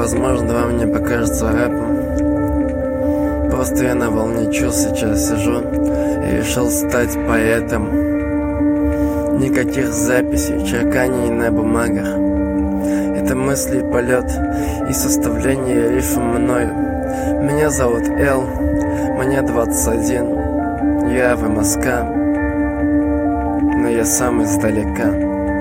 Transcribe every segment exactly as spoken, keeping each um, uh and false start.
возможно, вам не покажется рэпом. Просто я на волне чувств сейчас сижу и решил стать поэтом. Никаких записей, черканий на бумагах. Это мысли и полет, и составление рифм мною. Меня зовут Эл, мне двадцать один. Я в МСК, но я сам издалека.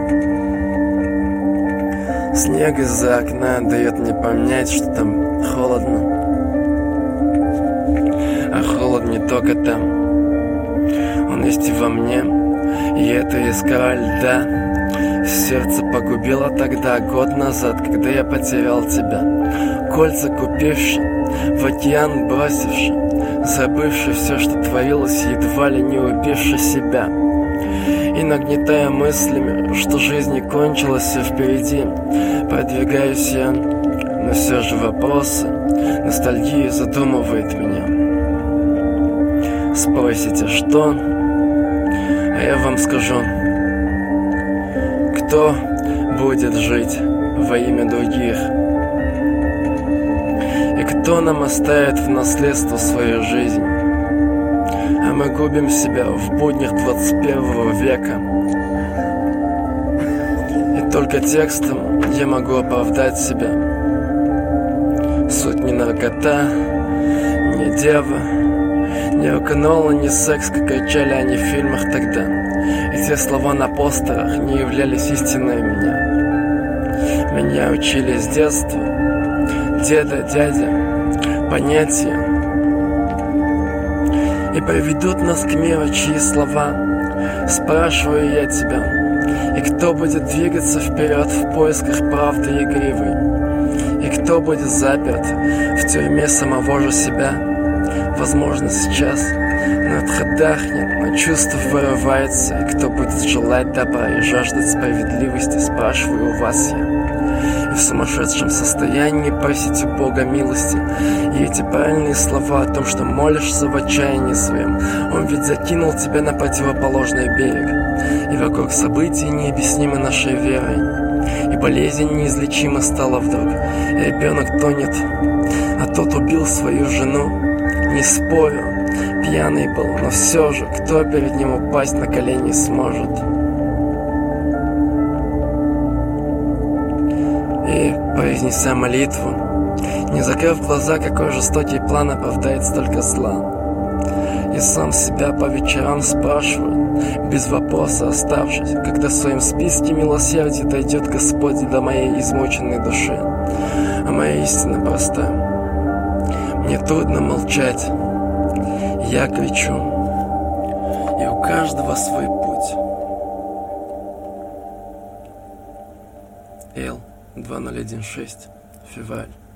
Снег из-за окна дает мне понять, что там холодно. А холод не только там, он есть и во мне. И это искра льда сердце погубило тогда, год назад, когда я потерял тебя. Кольца купивши, в океан бросивши, забывши все, что творилось, едва ли не убивши себя. И нагнетая мыслями, что жизнь не кончилась, все впереди, продвигаюсь я, но все же вопросы, ностальгия задумывает меня. Спросите, что? А я вам скажу, кто будет жить во имя других? И кто нам оставит в наследство свою жизнь? А мы губим себя в буднях двадцать первого века. И только текстом я могу оправдать себя. Суть не наркота, не дева, не рок-н-ролл, не секс, как кричали они в фильмах тогда. И те слова на постерах не являлись истиной меня. Меня учили с детства, деда, дядя, понятия. И приведут нас к миру, чьи слова. Спрашиваю я тебя, и кто будет двигаться вперед в поисках правды игривой? И кто будет заперт в тюрьме самого же себя? Возможно, сейчас, но отдохнет, но чувство вырывается. И кто будет желать добра и жаждать справедливости, спрашиваю у вас я. И в сумасшедшем состоянии просите Бога милости. И эти правильные слова о том, что молишься в отчаянии своем, Он ведь закинул тебя на противоположный берег. И вокруг событий необъяснимо нашей верой. И болезнь неизлечима стала вдруг. И ребенок тонет, а тот убил свою жену. Не спорю, пьяный был, но все же, кто перед ним упасть на колени сможет? И, произнеся молитву, не закрыв глаза, какой жестокий план оправдает столько зла. И сам себя по вечерам спрашиваю, без вопроса оставшись, когда в своем списке милосердия дойдет Господь до моей измученной души. А моя истина проста. Мне трудно молчать. Я кричу. И у каждого свой путь. Эл, две тысячи шестнадцатый, февраль.